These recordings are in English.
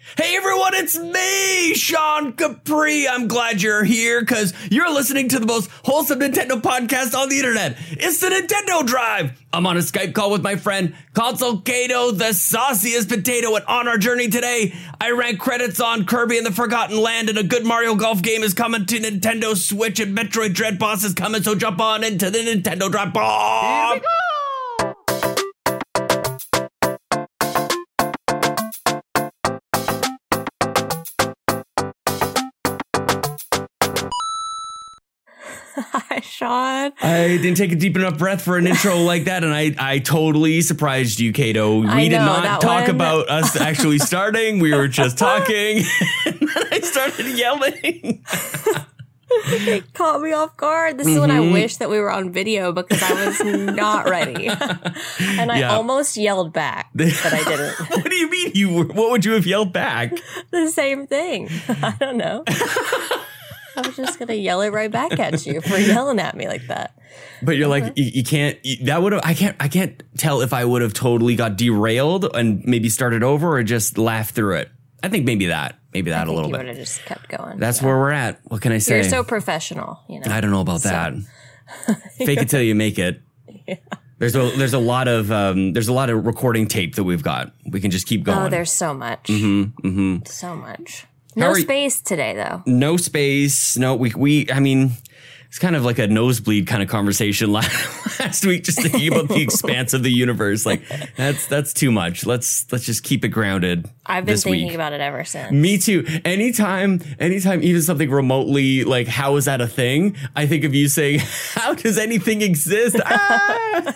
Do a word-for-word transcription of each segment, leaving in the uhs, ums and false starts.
Hey everyone, it's me, Sean Capri. I'm glad you're here because you're listening to the most wholesome Nintendo podcast on the internet. It's the Nintendo Drive. I'm on a Skype call with my friend Console Kato, the sauciest potato, and on our journey today, I rank credits on Kirby and the Forgotten Land, and a good Mario Golf game is coming to Nintendo Switch, and Metroid Dread Boss is coming, so jump on into the Nintendo Drive. Here we go! Hi, Sean. I didn't take a deep enough breath for an intro like that, and I, I totally surprised you, Kato. We I did know, not talk one. about us actually starting. We were just talking, and then I started yelling. It caught me off guard. This is Mm-hmm. when I wish that we were on video because I was not ready. And I Yeah. almost yelled back, but I didn't. What do you mean you were? What would you have yelled back? The same thing. I don't know. I was just going to yell it right back at you for yelling at me like that. But you're like, you, you can't, you, that would have, I can't, I can't tell if I would have totally got derailed and maybe started over or just laughed through it. I think maybe that, maybe that I a think little you bit. would have just kept going. That's Yeah. where we're at. What can I say? You're so professional, you know. I don't know about So- that. Fake it till you make it. Yeah. There's a there's a lot of um, there's a lot of recording tape that we've got. We can just keep going. Oh, there's so much. Mm-hmm, mm-hmm. So much. How No are you- space today, though. No space. No, we we. I mean, it's kind of like a nosebleed kind of conversation last, last week. Just thinking about the expanse of the universe. Like that's that's too much. Let's let's just keep it grounded. I've been this thinking week. about it ever since. Me too. Anytime, anytime, even something remotely like, how is that a thing? I think of you saying, how does anything exist? Ah!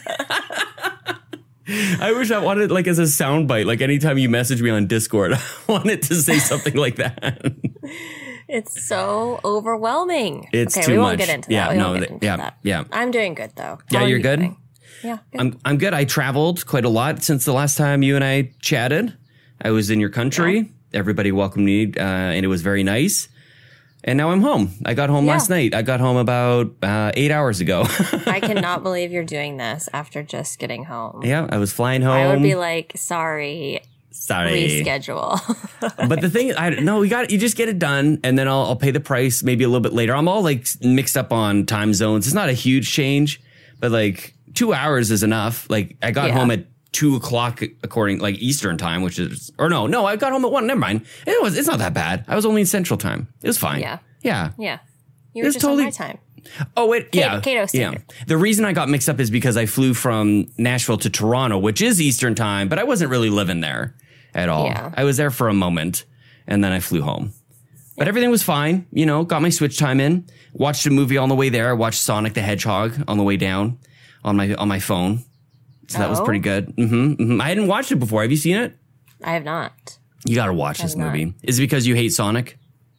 I wish I wanted like as a soundbite, like anytime you message me on Discord, I wanted to say something like that. It's so overwhelming. It's okay, too we won't much. get into that. Yeah, we no, won't get th- into yeah, that. yeah. I'm doing good though. Yeah, How are you're you good? doing? Yeah. Good. I'm I'm good. I traveled quite a lot since the last time you and I chatted. I was in your country. Yeah. Everybody welcomed me, uh, and it was very nice. And now I'm home. I got home Yeah. last night. I got home about uh, eight hours ago. I cannot believe you're doing this after just getting home. Yeah, I was flying home. I would be like, sorry, Sorry. reschedule. But the thing, I no, we got you. Just get it done, and then I'll, I'll pay the price maybe a little bit later. I'm all like mixed up on time zones. It's not a huge change, but like two hours is enough. Like I got Yeah. home at two o'clock according like Eastern time, which is or no, no, I got home at one. Never mind. It was. It's not that bad. I was only in Central Time. It was fine. Yeah. Yeah. Yeah. You were It's just totally- on my time. Oh, wait, yeah. Cato yeah. Standard. The reason I got mixed up is because I flew from Nashville to Toronto, which is Eastern time, but I wasn't really living there at all. Yeah. I was there for a moment and then I flew home. But everything was fine. You know, got my Switch time in, watched a movie on the way there. I watched Sonic the Hedgehog on the way down on my on my phone. So that was Oh. pretty good. hmm hmm I hadn't watched it before. Have you seen it? I have not. You got to watch this I've not. movie. Is it because you hate Sonic?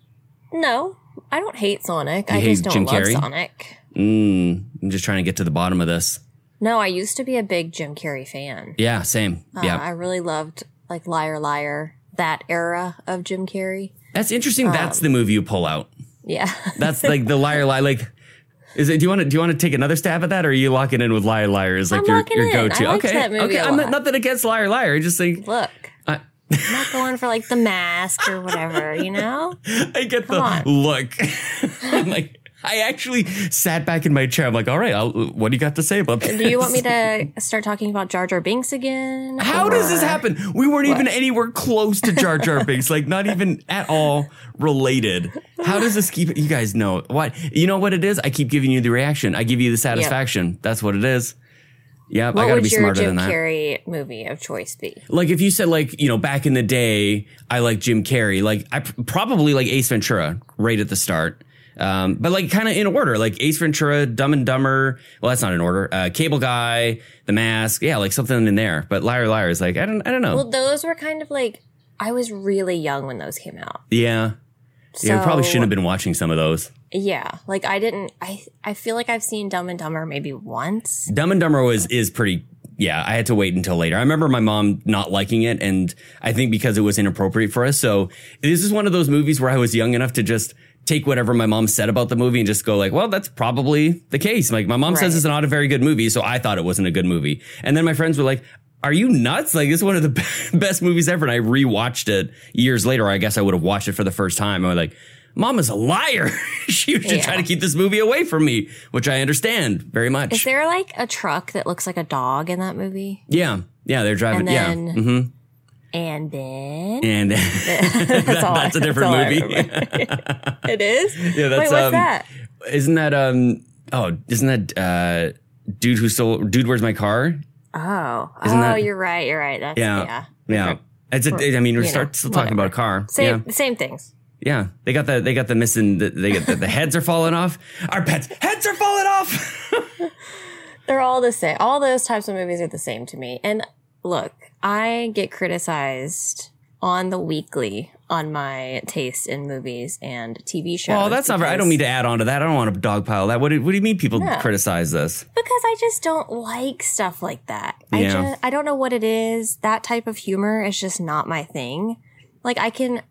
No, I don't hate Sonic. You I hate just don't Jim love Carrey? Sonic. Mm, I'm just trying to get to the bottom of this. No, I used to be a big Jim Carrey fan. Yeah, same. Uh, yeah. I really loved like Liar Liar, that era of Jim Carrey. That's interesting. That's Um, the movie you pull out. Yeah. That's like the liar lie. Like, is it? Do you want to? Do you want to take another stab at that, or are you locking in with liar liar? Is like I'm your locking your in. go to? I liked Okay, that movie okay. a I'm not, lot. nothing against liar liar. Just like Look, I, I'm not going for like the mask or whatever, you know? I get Come the on. look. I'm like, I actually sat back in my chair. I'm like, all right, I'll, what do you got to say about this? Do you want me to start talking about Jar Jar Binks again? How does this Or- happen? We weren't even What? anywhere close to Jar Jar Binks, like not even at all related. How does this keep? You guys know what? You know what it is? I keep giving you the reaction. I give you the satisfaction. That's what it is. Yep, What I gotta would be your smarter Jim than that. Carrey movie of choice be? Like if you said like, you know, back in the day, I like Jim Carrey, like I pr- probably like Ace Ventura right at the start. Um, but like kind of in order, like Ace Ventura, Dumb and Dumber. Well, that's not in order. Uh, Cable Guy, The Mask. Yeah, like something in there. But Liar Liar is like, I don't, I don't know. Well, those were kind of like, I was really young when those came out. yeah. So, Yeah, we probably shouldn't have been watching some of those. Yeah, like I didn't, I I feel like I've seen Dumb and Dumber maybe once. Dumb and Dumber was, is pretty, yeah, I had to wait until later. I remember my mom not liking it, and I think because it was inappropriate for us. So this is one of those movies where I was young enough to just take whatever my mom said about the movie and just go like, well, that's probably the case. Like my mom says Right. it's not a very good movie, so I thought it wasn't a good movie. And then my friends were like, Are you nuts? Like, it's one of the best movies ever. And I rewatched it years later. I guess I would have watched it for the first time. I was like, Mom is a liar. She was just Yeah. trying to keep this movie away from me, which I understand very much. Is there like a truck that looks like a dog in that movie? yeah. Yeah. They're driving. And then, yeah. Mm-hmm. And then And that's, all that's I, a different that's all I movie. remember. It is? Yeah, that's, Wait, what's um, that? Isn't that, um, oh, isn't that, uh, Dude Who Stole, Dude, Where's My Car? Oh. Isn't oh, that- you're right. You're right. That's, Yeah. yeah. Yeah. It's a, I mean, we're You start know, still talking about a car. Same, Yeah. same things. Yeah. They got the, they got the missing, the, they got the, the heads are falling off. Our pets' heads are falling off. They're all the same. All those types of movies are the same to me. And look, I get criticized on the weekly on my taste in movies and T V shows. Well, that's not, I don't mean to add on to that. I don't want to dogpile that. What do, what do you mean people No. criticize this? Because I just don't like stuff like that. I Yeah. just, I don't know what it is. That type of humor is just not my thing. Like I can,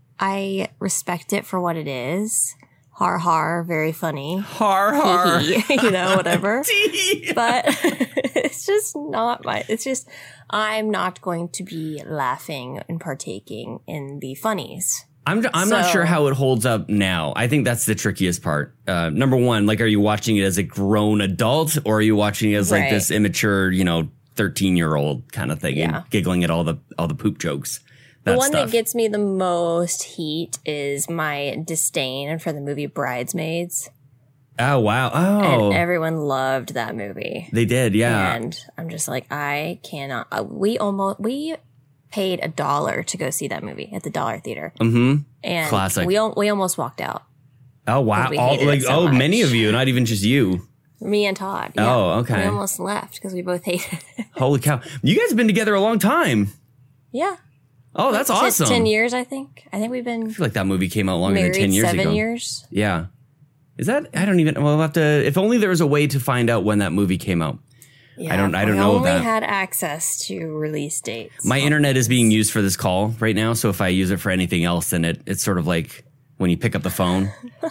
I respect it for what it is. Har har, very funny. Har har. you know, whatever. But it's just not my, it's just, I'm not going to be laughing and partaking in the funnies. I'm I'm not So- sure how it holds up now. I think that's the trickiest part. Uh, number one, like, are you watching it as a grown adult, or are you watching it as like Right. this immature, you know, thirteen year old kind of thing, Yeah. and giggling at all the all the poop jokes? That The one stuff. that gets me the most heat is my disdain for the movie Bridesmaids. Oh wow! Oh, And everyone loved that movie. they did, yeah. And I'm just like, I cannot. Uh, we almost, we paid a dollar to go see that movie at the Dollar Theater. Mm-hmm. And Classic. we, al- we almost walked out. Oh wow! we All, hated it like so oh, many much. of you, not even just you. Me and Todd. Oh, yeah. okay. We almost left because we both hated it. Holy cow! You guys have been together a long time. Yeah. Oh, that's Ten- awesome. ten years, I think. I think we've been I feel like that movie came out longer married than ten years seven ago. years. Yeah. Is that? I don't even. Well, we'll have to. If only there was a way to find out when that movie came out. Yeah, I don't- I don't we know only that. had access to release dates. My internet is being used for this call right now, so if I use it for anything else, then it, it's sort of like when you pick up the phone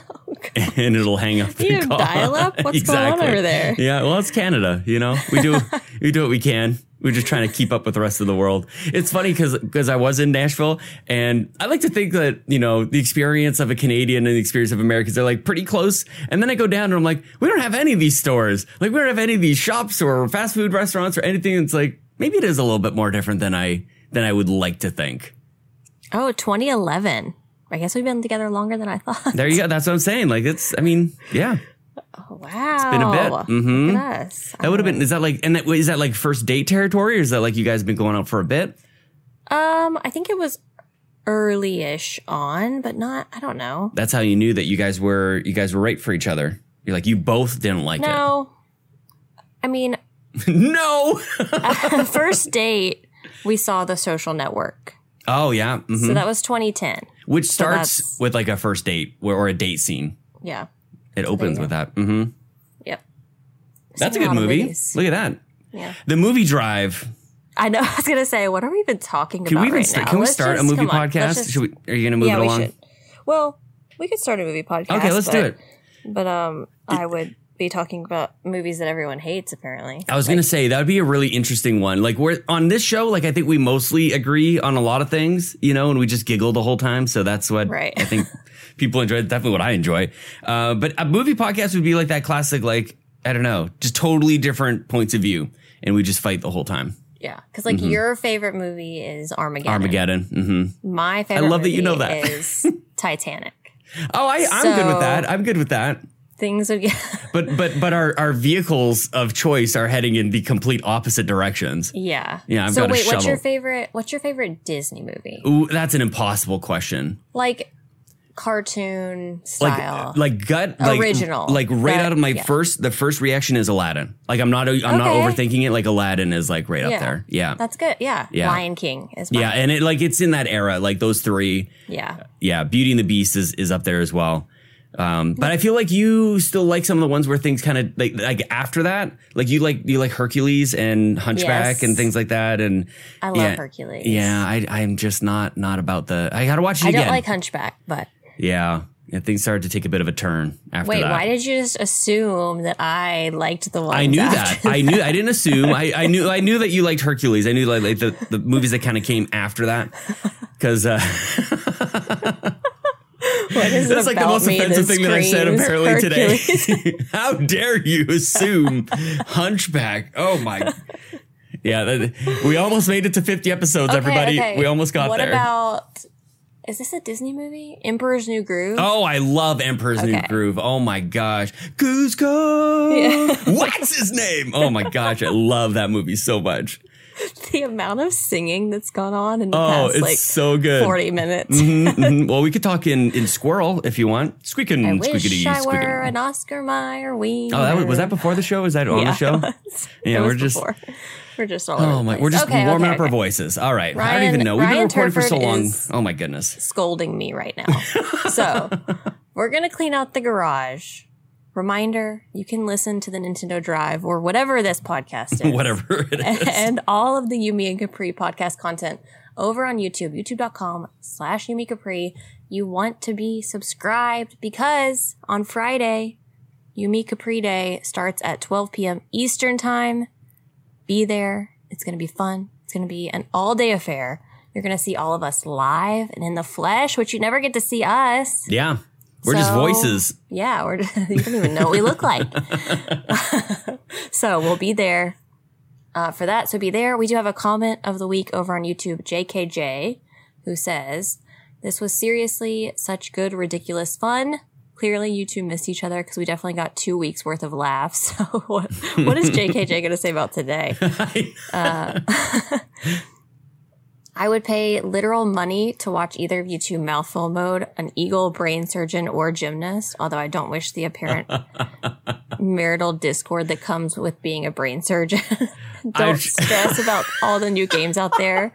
and it'll hang up the You have call. dial-up? What's going on over there? Yeah, well, it's Canada, you know. We do we do what we can. We're just trying to keep up with the rest of the world. It's funny because because I was in Nashville, and I like to think that, you know, the experience of a Canadian and the experience of Americans are like pretty close. And then I go down and I'm like, we don't have any of these stores. Like, we don't have any of these shops or fast food restaurants or anything. It's like, maybe it is a little bit more different than I than I would like to think. Oh, twenty eleven. I guess we've been together longer than I thought. There you go. That's what I'm saying. Like, it's, I mean, yeah, Oh, wow. been a bit. Mhm. Look at us. that would have been, is that like, and that, is that like first date territory, or is that like you guys have been going out for a bit? Um, I think it was early-ish on, but not, I don't know. That's how you knew that you guys were, you guys were right for each other. You're like, you both didn't like No. I mean, it. No. first date, we saw The Social Network. Oh yeah. Mhm. So that was twenty ten. Which starts that's- with like a first date or, or a date scene. Yeah. It opens with that. hmm Yep. That's a Seen good lot of movie. movies. Look at that. Yeah. The Movie Drive. I know. I was going to say, what are we even talking Can about we even right st- now? can we Let's start a just- movie come on, let's podcast? just- Should we, are you going to move yeah, it we along? should. Well, we could start a movie podcast. Okay, let's but, do it. But um, I would be talking about movies that everyone hates, apparently. I was going to say that would be a really interesting one. Like, we're on this show, like, I think we mostly agree on a lot of things, you know, and we just giggle the whole time. So that's what Right. I think people enjoy. Definitely what I enjoy. Uh, but a movie podcast would be like that classic, like, I don't know, just totally different points of view. And we just fight the whole time. Yeah, because like your favorite movie is Armageddon. Armageddon. hmm My favorite. love that you know movie that. is Titanic. Oh, I, I'm good with So- that. I'm good with that. Things would get. But but but our, our vehicles of choice are heading in the complete opposite directions. Yeah. Yeah, I've so got a wait, what's your shovel. favorite? What's your favorite Disney movie? Ooh, that's an impossible question. Like cartoon Like style. like gut like, Original. Like right That- out of my yeah. first the first reaction is Aladdin. Like I'm not I'm not Okay. overthinking it. Like Aladdin is like right Yeah. up there. Yeah. That's good. Yeah. Yeah. Lion King is my Yeah, and it like it's in that era. Like those three. yeah. Yeah, Beauty and the Beast is is up there as well. Um, but I feel like you still like some of the ones where things kind of like like after that, like you like you like Hercules and Hunchback Yes. and things like that. And I love yeah, Hercules. Yeah, I I'm just not not about the. I gotta watch it I again. don't like Hunchback, but Yeah, Yeah, things started to take a bit of a turn after Wait, that. why did you just assume that I liked the one? I knew that. I knew. I didn't assume. I, I knew. I knew that you liked Hercules. I knew like, like the, the movies that kind of came after that. Because uh, that's like the most offensive thing that I've said apparently Hercules. Today. How dare you assume Hunchback? Oh my. Yeah, that, we almost made it to fifty episodes, okay, everybody. Okay. We almost got what there. What about... Is this a Disney movie? Emperor's New Groove? Oh, I love Emperor's okay. New Groove. Oh my gosh. Cusco. Yeah. What's his name? Oh my gosh. I love that movie so much. The amount of singing that's gone on in the oh, past it's like so good. forty minutes. mm-hmm, mm-hmm. Well, we could talk in, in Squirrel if you want. Squeaking, I wish squeaking, I squeaking. were an Oscar Mayer wiener. Oh, that was, was that before the show? Was that on yeah, the show? It was. Yeah, it we're was just. Before. We're just all oh over my, the we're just okay, warming okay, up our okay. voices. All right. Ryan, I don't even know. We've Ryan been recording Turford for so long. is Oh my goodness. Scolding me right now. So we're going to clean out the garage. Reminder, you can listen to the Nintendo Drive or whatever this podcast is. Whatever it is. And all of the Yumi and Capri podcast content over on YouTube, youtube.com slash Yumi Capri. You want to be subscribed because on Friday, Yumi Capri Day starts at twelve p.m. Eastern Time. Be there. It's going to be fun. It's going to be an all-day affair. You're going to see all of us live and in the flesh, which you never get to see us. Yeah. We're so, just voices. Yeah. We're, you don't even know what we look like. So we'll be there uh, for that. So be there. We do have a comment of the week over on YouTube, J K J, who says, this was seriously such good, ridiculous fun. Clearly, you two missed each other because we definitely got two weeks worth of laughs. So what, what is J K J going to say about today? Uh, I would pay literal money to watch either of you two mouthful mode, an eagle, brain surgeon, or gymnast, although I don't wish the apparent marital discord that comes with being a brain surgeon. Don't stress about all the new games out there.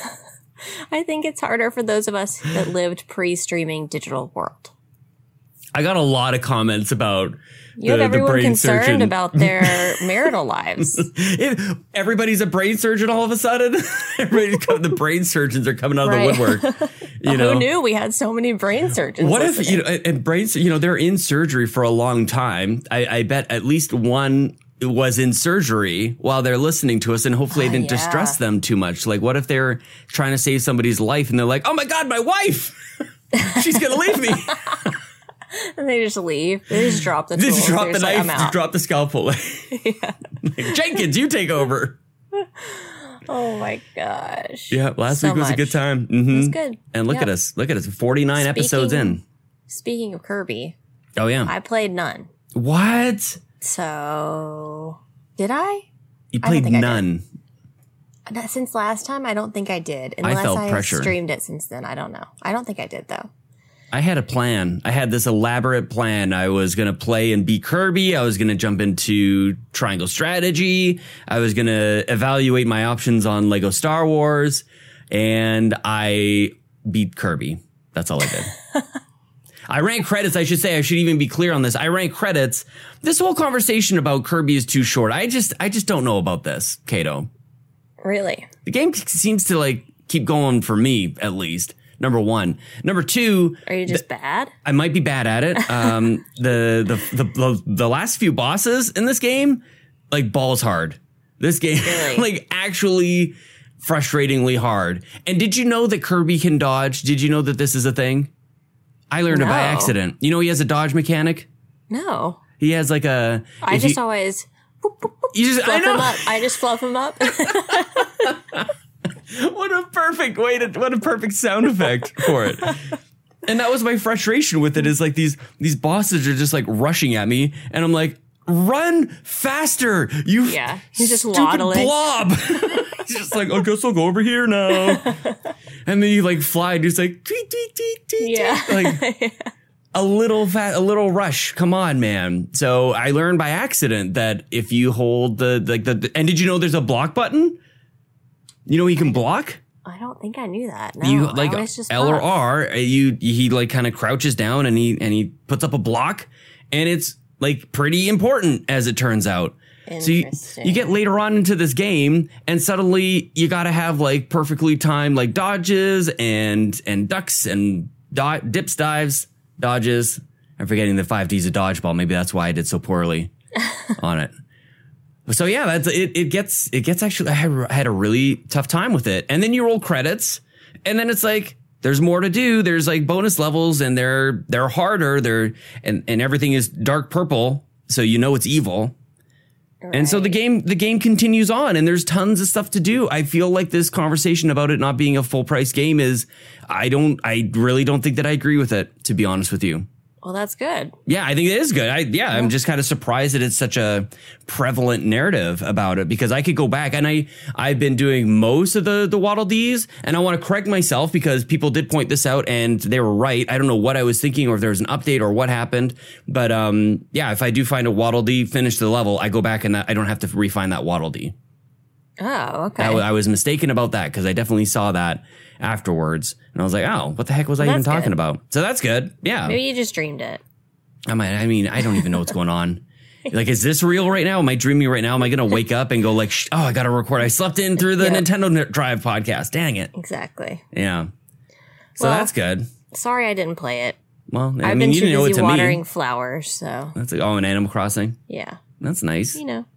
I think it's harder for those of us that lived pre-streaming digital world. I got a lot of comments about you the, have everyone the brain concerned surgeon. about their marital lives. If everybody's a brain surgeon all of a sudden. Everybody's coming, the brain surgeons are coming out of right. the woodwork. You know, who knew we had so many brain surgeons? What listening? if you know? And brains, you know, they're in surgery for a long time. I, I bet at least one was in surgery while they're listening to us, and hopefully it uh, didn't yeah. distress them too much. Like, what if they're trying to save somebody's life and they're like, "Oh my God, my wife, she's gonna leave me." And they just leave. They just drop the tools. Just drop the just knife. Like, just drop the scalpel. Yeah. Like, Jenkins, you take over. Oh my gosh. Yeah, last so week was much. a good time. Mm-hmm. It was good. And look yep. at us. Look at us. forty-nine speaking, episodes in. Speaking of Kirby. Oh, yeah. I played none. What? So, did I? You played I none. I did. Since last time, I don't think I did. Unless I felt I pressure. streamed it since then. I don't know. I don't think I did, though. I had a plan. I had this elaborate plan. I was going to play and beat Kirby. I was going to jump into Triangle Strategy. I was going to evaluate my options on Lego Star Wars. And I beat Kirby. That's all I did. I ran credits. I should say, I should even be clear on this. I ran credits. This whole conversation about Kirby is too short. I just, I just don't know about this, Kato. Really? The game seems to like keep going for me, at least. Number one. Number two. Are you just th- bad? I might be bad at it. Um, the, the, the, the, the last few bosses in this game, like balls hard. This game, really? like actually frustratingly hard. And did you know that Kirby can dodge? Did you know that this is a thing? I learned no. it by accident. You know, he has a dodge mechanic. No. He has like a. I just you, always. Boop, boop, boop, you just, fluff I know. him up. I just fluff him up. What a perfect way to, what a perfect sound effect for it. And that was my frustration with it is like these, these bosses are just like rushing at me. And I'm like, run faster. You yeah, he's just stupid waddling. blob. He's just like, I guess I'll go over here now. And then you like fly and just like, tweet, tweet, tweet, tweet, yeah. like yeah. a little fat, a little rush. Come on, man. So I learned by accident that if you hold the, like the, the and did you know there's a block button? You know, he can block. I don't think I knew that. No, you like just L or puff. R. You he like kind of crouches down and he and he puts up a block, and it's like pretty important as it turns out. So you, you get later on into this game, and suddenly you got to have like perfectly timed like dodges and and ducks and di- dips, dives, dodges. I'm forgetting the five Ds of dodgeball. Maybe that's why I did so poorly on it. So yeah, that's it. It gets it gets actually. I had, I had a really tough time with it, and then you roll credits, and then it's like there's more to do. There's like bonus levels, and they're they're harder. They're and and everything is dark purple, so you know it's evil. Right. And so the game the game continues on, and there's tons of stuff to do. I feel like this conversation about it not being a full price game is I don't I really don't think that I agree with it, to be honest with you. Well, that's good. Yeah, I think it is good. I, yeah, yeah, I'm just kind of surprised that it's such a prevalent narrative about it, because I could go back and I, I've been doing most of the, the Waddle Dees, and I want to correct myself because people did point this out and they were right. I don't know what I was thinking or if there was an update or what happened. But um, yeah, if I do find a Waddle Dee, finish the level, I go back and that, I don't have to refine that Waddle Dee. Oh, okay. I, I was mistaken about that because I definitely saw that afterwards. And I was like, oh, what the heck was well, I even talking good. about? So that's good. Yeah. Maybe you just dreamed it. I might, I mean, I don't even know what's going on. Like, is this real right now? Am I dreaming right now? Am I going to wake up and go like, oh, I got to record. I slept in through the yep. Nintendo Drive podcast. Dang it. Exactly. Yeah. So well, that's good. Sorry I didn't play it. Well, I I've mean, been you too didn't know it busy to watering me. flowers, so. That's like, oh, an Animal Crossing? Yeah. That's nice. You know.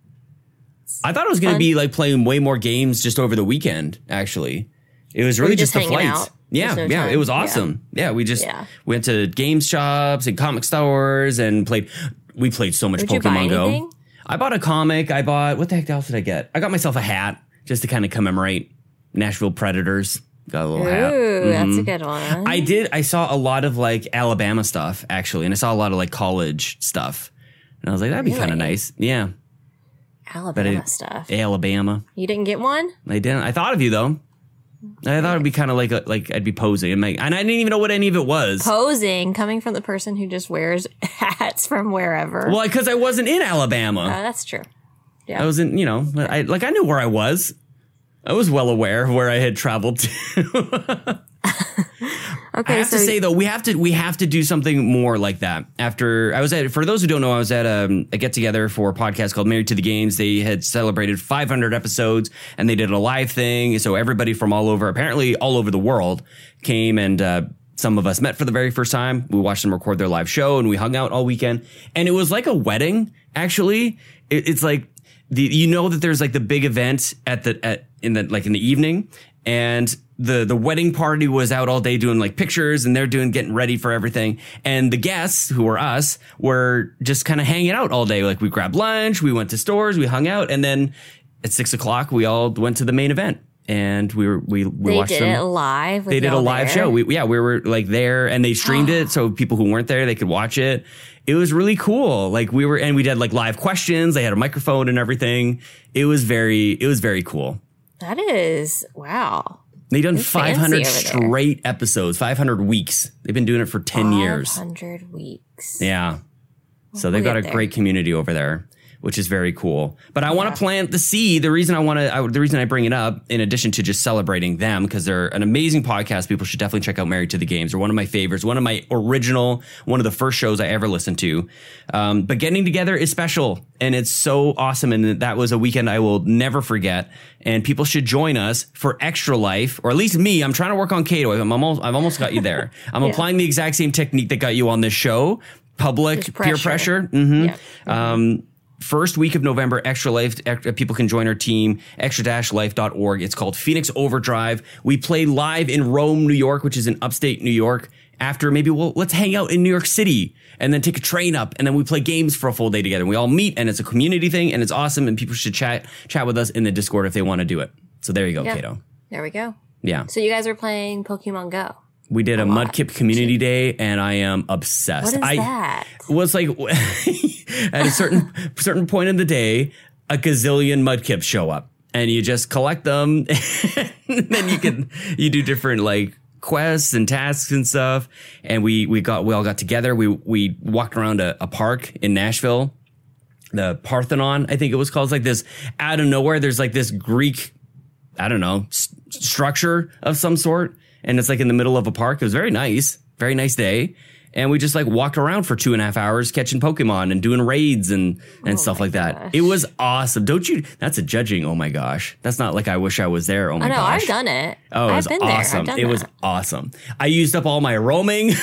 I thought it was going to be like playing way more games just over the weekend, actually. It was really just, just the flights. Out. No Yeah, yeah, time. it was awesome. Yeah, yeah we just yeah. went to game shops and comic stores and played. We played so much Did Pokemon you buy Go. Anything? I bought a comic. I bought, what the heck else did I get? I got myself a hat just to kind of commemorate Nashville Predators. Got a little Ooh, hat. Mm-hmm. That's a good one. I did. I saw a lot of like Alabama stuff, actually. And I saw a lot of like college stuff. And I was like, that'd be really? kind of nice. Yeah. Alabama it, stuff. Alabama. You didn't get one? I didn't. I thought of you though. I thought it'd be kind of like a, like I'd be posing, and, like, and I didn't even know what any of it was. Posing, coming from the person who just wears hats from wherever. Well, because I wasn't in Alabama. Uh, that's true. Yeah, I wasn't. You know, I like I knew where I was. I was well aware of where I had traveled to. Okay, I have so to say though, we have to we have to do something more like that. After I was at, for those who don't know, I was at a, a get together for a podcast called Married to the Games. They had celebrated five hundred episodes, and they did a live thing. So everybody from all over, apparently all over the world, came, and uh, some of us met for the very first time. We watched them record their live show, and we hung out all weekend. And it was like a wedding. Actually, it, it's like the you know that there's like the big event at the at in the like in the evening. And the, the wedding party was out all day doing like pictures, and they're doing, getting ready for everything. And the guests, who were us, were just kind of hanging out all day. Like we grabbed lunch, we went to stores, we hung out. And then at six o'clock, we all went to the main event, and we were, we, we they watched them. They did it live. They did a live there? show. We, yeah, we were like there, and they streamed it. So people who weren't there, they could watch it. It was really cool. Like we were, and we did like live questions. They had a microphone and everything. It was very, it was very cool. That is, wow. They've done five hundred straight episodes, five hundred weeks. They've been doing it for ten years. five hundred weeks. Yeah. So they've we'll got a there. great community over there, which is very cool. But I yeah. want to plant the seed. The reason I want to, the reason I bring it up, in addition to just celebrating them, because they're an amazing podcast. People should definitely check out Married to the Games. They're one of my favorites, one of my original, one of the first shows I ever listened to. Um, but getting together is special, and it's so awesome. And that was a weekend I will never forget. And people should join us for Extra Life, or at least me. I'm trying to work on Kato. I'm almost, I've almost got you there. I'm yeah. applying the exact same technique that got you on this show. Public pressure. peer pressure. Mm-hmm. Yeah. Mm-hmm. Um, First week of November, Extra Life, extra, people can join our team, extra dash life dot org. It's called Phoenix Overdrive. We play live in Rome, New York, which is in upstate New York. After maybe we'll, let's hang out in New York City and then take a train up, and then we play games for a full day together. And we all meet, and it's a community thing, and it's awesome, and people should chat, chat with us in the Discord if they want to do it. So there you go, yeah. Kato. There we go. Yeah. So you guys are playing Pokemon Go. We did a, a Mudkip community day, and I am obsessed. What is I that? was like at a certain certain point in the day, a gazillion Mudkips show up, and you just collect them, and then you can you do different like quests and tasks and stuff. And we we got we all got together. We we walked around a, a park in Nashville, the Parthenon, I think it was called. It's like this out of nowhere. There's like this Greek, I don't know, st- structure of some sort. And it's like in the middle of a park. It was very nice, very nice day. And we just like walked around for two and a half hours catching Pokemon and doing raids and, and oh stuff like that. Gosh. It was awesome. Don't you? That's a judging. Oh my gosh. That's not like I wish I was there. Oh my I know, gosh. I've done it. Oh, it I've was been awesome. there. I've done it that. was awesome. I used up all my roaming.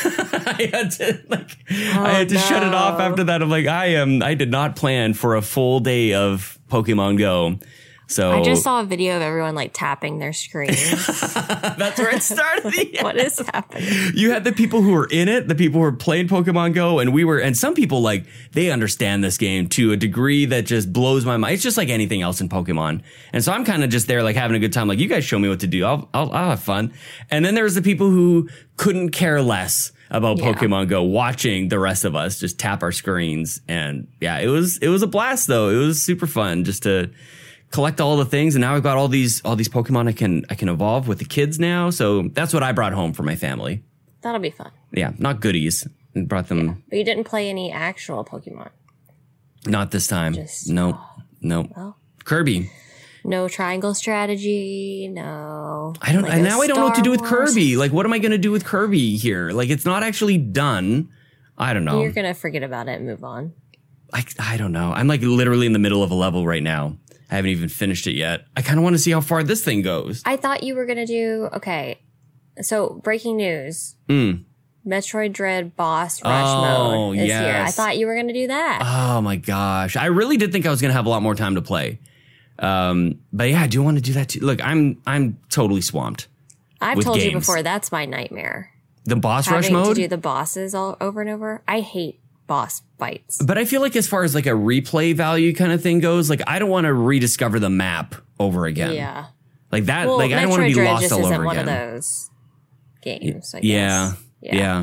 I had to like Oh, I had to shut it off no. after that. I'm like, I am I did not plan for a full day of Pokemon Go. So I just saw a video of everyone like tapping their screens. that's where it started. Yeah. What is happening? You had the people who were in it, the people who were playing Pokemon Go, and we were, and some people like, they understand this game to a degree that just blows my mind. It's just like anything else in Pokemon. And so I'm kind of just there like having a good time. Like, you guys show me what to do. I'll, I'll, I'll have fun. And then there was the people who couldn't care less about Yeah. Pokemon Go, watching the rest of us just tap our screens. And yeah, it was, it was a blast though. It was super fun just to collect all the things, and now I've got all these all these Pokemon I can I can evolve with the kids now. So that's what I brought home for my family. That'll be fun. Yeah, not goodies. I brought them. But you didn't play any actual Pokemon. Not this time. Just- nope. Nope. Well. Kirby. No triangle strategy. No. I don't. Lego And now I don't know what to do with Star Wars. Kirby. Like, what am I going to do with Kirby here? Like, it's not actually done. I don't know. You're gonna forget about it and move on. I I don't know. I'm like literally in the middle of a level right now. I haven't even finished it yet. I kind of want to see how far this thing goes. I thought you were gonna do okay. So breaking news: Mm. Metroid Dread boss rush Oh, mode is here. I yes. thought you were gonna do that. Oh my gosh. I really did think I was going to have a lot more time to play. Um, but yeah, I do want to do that too. Look, I'm I'm totally swamped. I've with told you games. before that's my nightmare. The boss rush Having mode? to do the bosses all over and over. I hate boss fights. But I feel like as far as like a replay value kind of thing goes, like I don't want to rediscover the map over again. Yeah. Like that, Well, like I don't want to Metroid be Dread lost just all isn't over one again. of those games. I Yeah, guess. yeah.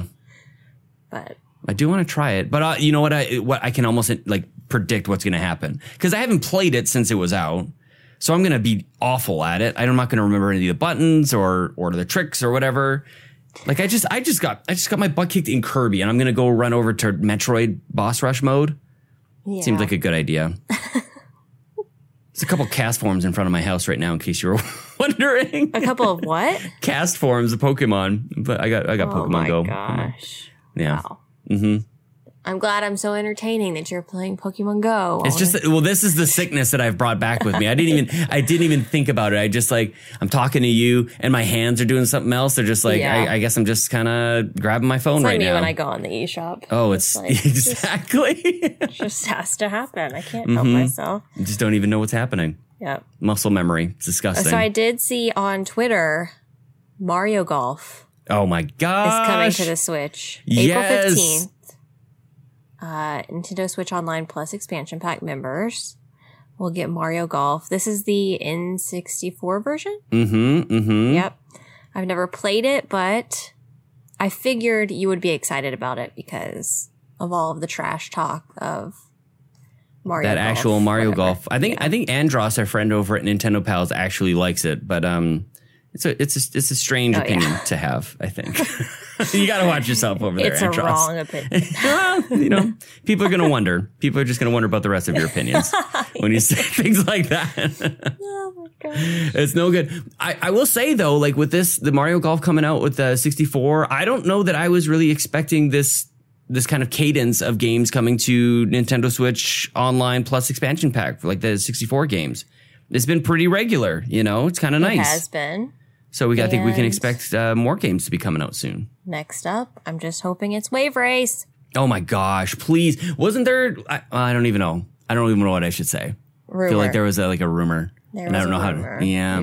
But I do want to try it, but uh, you know what? I what I can almost like predict what's going to happen because I haven't played it since it was out, so I'm going to be awful at it. I'm not going to remember any of the buttons or or the tricks or whatever. Like I just I just got I just got my butt kicked in Kirby, and I'm going to go run over to Metroid boss rush mode. yeah. Seems like a good idea. There's a couple cast forms in front of my house right now, in case you were wondering. a couple of what? Cast forms of Pokemon, but I got I got Oh Pokemon my Go. gosh. Yeah. Wow. Mm-hmm. I'm glad I'm so entertaining that you're playing Pokemon Go. It's just that, well, this is the sickness that I've brought back with me. I didn't even I didn't even think about it. I just like I'm talking to you, and my hands are doing something else. They're just like Yeah. I, I guess I'm just kind of grabbing my phone it's right like me now. when I go on the eShop. oh, it's, like, just- exactly. It just has to happen. I can't help Mm-hmm. myself. I just don't even know what's happening. Yep. Muscle memory. It's disgusting. So I did see on Twitter Mario Golf oh my is gosh. coming to the Switch Yes. April fifteenth. Uh, Nintendo Switch Online Plus expansion pack members will get Mario Golf. This is the N sixty-four version. Mm-hmm. Mm-hmm. Yep. I've never played it, but I figured you would be excited about it because of all of the trash talk of Mario That Golf, actual Mario whatever. Golf. I think Yeah. I think Andros, our friend over at Nintendo Pals, actually likes it, but um, it's a it's a, it's a strange Oh, opinion yeah. to have. I think you got to watch yourself over there. It's a Andros. wrong opinion. Well, you know, people are going to wonder. People are just going to wonder about the rest of your opinions when you say things like that. Oh my god. It's no good. I, I will say though, like with this, the Mario Golf coming out with the sixty-four, I don't know that I was really expecting this this kind of cadence of games coming to Nintendo Switch Online Plus expansion pack for like the sixty-four games. It's been pretty regular, you know. It's kind of It nice. has been. So we got, I think we can And- expect uh, more games to be coming out soon. Next up, I'm just hoping it's Wave Race. Oh my gosh, please. Wasn't there, I, I don't even know. I don't even know what I should say. Rumor. I feel like there was a, like a rumor. There and I was don't know a how rumor. to, yeah.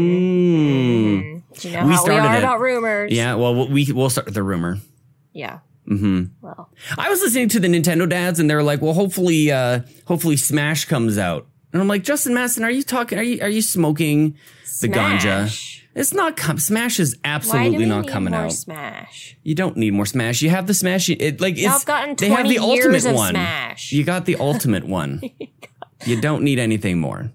Mm. Do you know We how we started are it. about rumors? Yeah, well, we, we'll start with the rumor. Yeah. Mm-hmm. Well, I was listening to the Nintendo dads and they're like, well, hopefully, uh, hopefully Smash comes out. And I'm like, Justin Masson, are you talking, are you, are you smoking the ganja? Smash. It's not, com- Smash is Why do absolutely we not need coming more out. Smash? You don't need more Smash. You have the Smash. It like it's. I've gotten they have twenty the years ultimate of one. Smash. You got the ultimate one. You don't need anything more.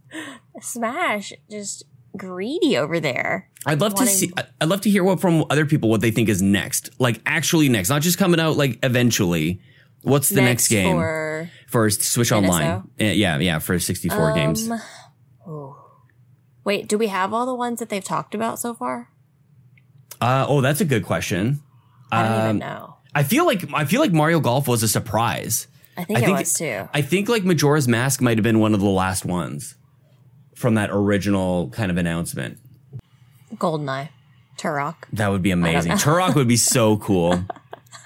Smash, just greedy over there. I'd love to Wanting- see. I'd love to hear what from other people what they think is next. Like actually next, not just coming out. Like eventually, what's the next, game for for Switch N S O? Online? Uh, yeah, yeah, for sixty-four games. Um, oh. Wait, do we have all the ones that they've talked about so far? Uh, oh, that's a good question. I don't Um, even know. I feel like I feel like Mario Golf was a surprise. I think I it think- was too. I think like Majora's Mask might have been one of the last ones from that original kind of announcement. Goldeneye, Turok. That would be amazing. Turok would be so cool.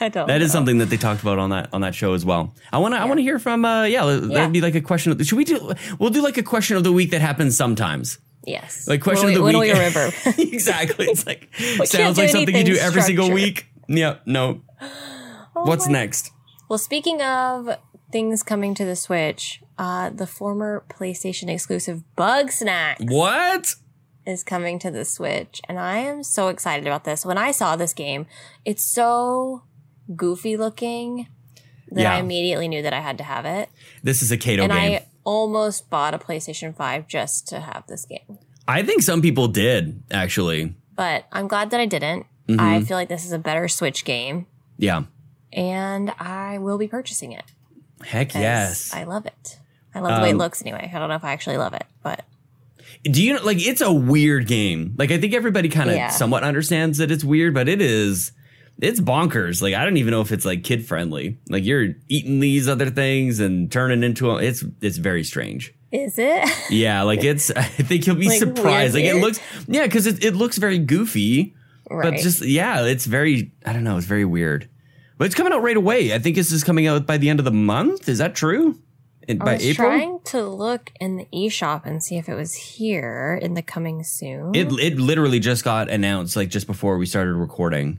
I don't That know. is something that they talked about on that on that show as well. I want to yeah. I want to hear from uh yeah, yeah, that'd be like a question of the, should we do we'll do like a question of the week that happens sometimes. Yes. Like question when of the we, week. When we remember. Exactly. It's like sounds like something you do every structured. single week. Yeah, no. Oh What's my. next? Well, speaking of things coming to the Switch, uh the former PlayStation exclusive Bugsnax. What? Is coming to the Switch, and I am so excited about this. When I saw this game, it's so goofy looking that yeah. I immediately knew that I had to have it. This is a Kato and game. And I almost bought a PlayStation five just to have this game. I think some people did, actually. But I'm glad that I didn't. Mm-hmm. I feel like this is a better Switch game. Yeah. And I will be purchasing it. Heck yes. I love it. I love the um, way it looks anyway. I don't know if I actually love it, but... Do you know, like, it's a weird game. Like, I think everybody kind of yeah. somewhat understands that it's weird, but it is, it's bonkers. Like, I don't even know if it's, like, kid-friendly. Like, you're eating these other things and turning into a, it's, it's very strange. Is it? Yeah, like, it's, I think you'll be like surprised. Weird, like, weird. It looks, yeah, because it, it looks very goofy. Right. But just, yeah, it's very, I don't know, it's very weird. But it's coming out right away. I think this is coming out by the end of the month. Is that true? In, I by was April? trying to look in the eShop and see if it was here in the coming soon. It it literally just got announced, like just before we started recording.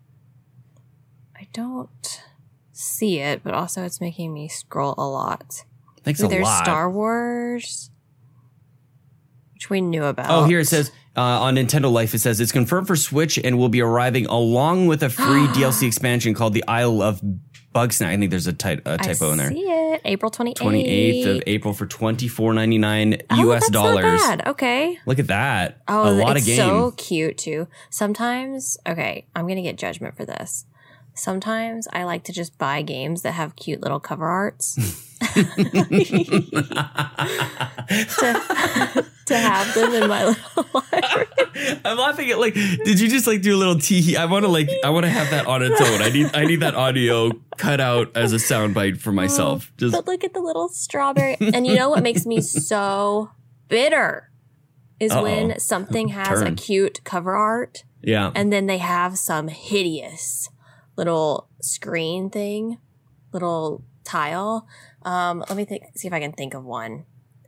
I don't see it, but also it's making me scroll a lot. Thanks Ooh, a there's lot. Star Wars, which we knew about. Oh, here it says uh, on Nintendo Life, it says it's confirmed for Switch and will be arriving along with a free D L C expansion called the Isle of Bugsnax. I think there's a, ty- a typo I in there. See it, April twenty-eighth. twenty-eighth of April for twenty-four ninety-nine oh, U S that's dollars. Not bad. Okay. Look at that. Oh, a lot it's of game. So cute too. Sometimes, okay, I'm gonna get judgment for this. Sometimes I like to just buy games that have cute little cover arts. to, to have them in my little library. I'm laughing at like, did you just like do a little tee? I want to like, I want to have that on its own. I need, I need that audio cut out as a soundbite for myself. Just but look at the little strawberry. And you know what makes me so bitter is Uh-oh. when something has Turn. a cute cover art. Yeah. And then they have some hideous little screen thing, little tile. Um, let me think, see if I can think of one.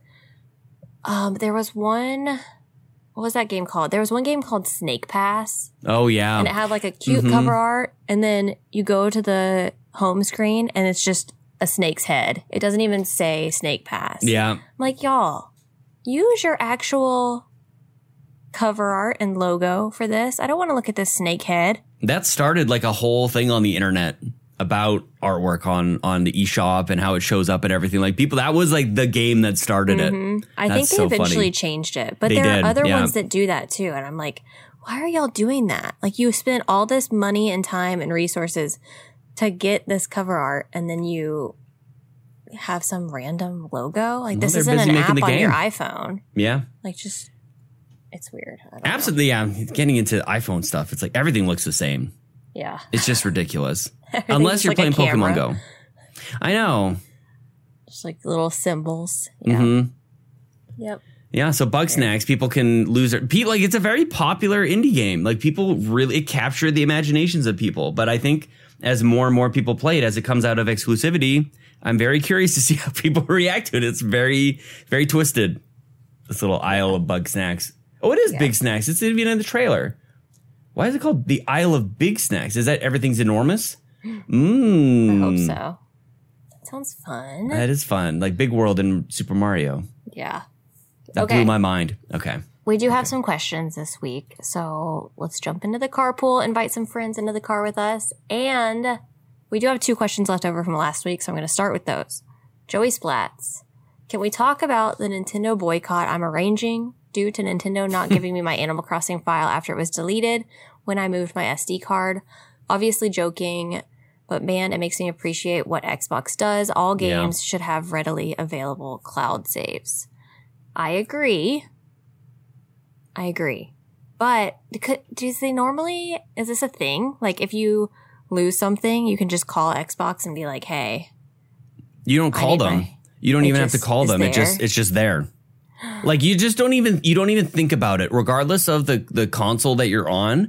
Um, there was one, what was that game called? There was one game called Snake Pass. Oh, yeah. And it had like a cute mm-hmm. cover art. And then you go to the home screen and it's just a snake's head. It doesn't even say Snake Pass. Yeah. I'm like, y'all, use your actual cover art and logo for this. I don't want to look at this snake head. That started like a whole thing on the internet about artwork on on the eShop and how it shows up and everything. Like people, that was like the game that started mm-hmm. it. I That's think they so eventually funny. changed it, but they there did, are other yeah. ones that do that too. And I'm like, why are y'all doing that? Like you spent all this money and time and resources to get this cover art, and then you have some random logo. Like well, this isn't an app on your iPhone. Yeah, like just it's weird. Absolutely, know. yeah. Getting into iPhone stuff, it's like everything looks the same. Yeah, it's just ridiculous. Unless you're like playing Pokemon Go. I know. Just like little symbols. Yeah. Mm-hmm. Yep. Yeah, so Bugsnax, people can lose their people. Like it's a very popular indie game. Like people really it captured the imaginations of people. But I think as more and more people play it, as it comes out of exclusivity, I'm very curious to see how people react to it. It's very, very twisted. This little Isle of Bugsnax. Oh, it is yeah. Big Snacks. It's even in the trailer. Why is it called the Isle of Big Snacks? Is that everything's enormous? Mm. I hope so. That sounds fun. That is fun. Like Big World in Super Mario. Yeah. That okay. blew my mind. Okay. We do okay. have some questions this week. So let's jump into the carpool, invite some friends into the car with us. And we do have two questions left over from last week. So I'm going to start with those. Joey Splats. Can we talk about the Nintendo boycott I'm arranging due to Nintendo not giving me my Animal Crossing file after it was deleted when I moved my S D card? Obviously joking, but man, it makes me appreciate what Xbox does. All games yeah. should have readily available cloud saves. I agree. I agree. But do they normally, is this a thing? Like if you lose something, you can just call Xbox and be like, hey. You don't call them. My, you don't even have to call them. There. It just it's just there. Like you just don't even you don't even think about it. Regardless of the, the console that you're on,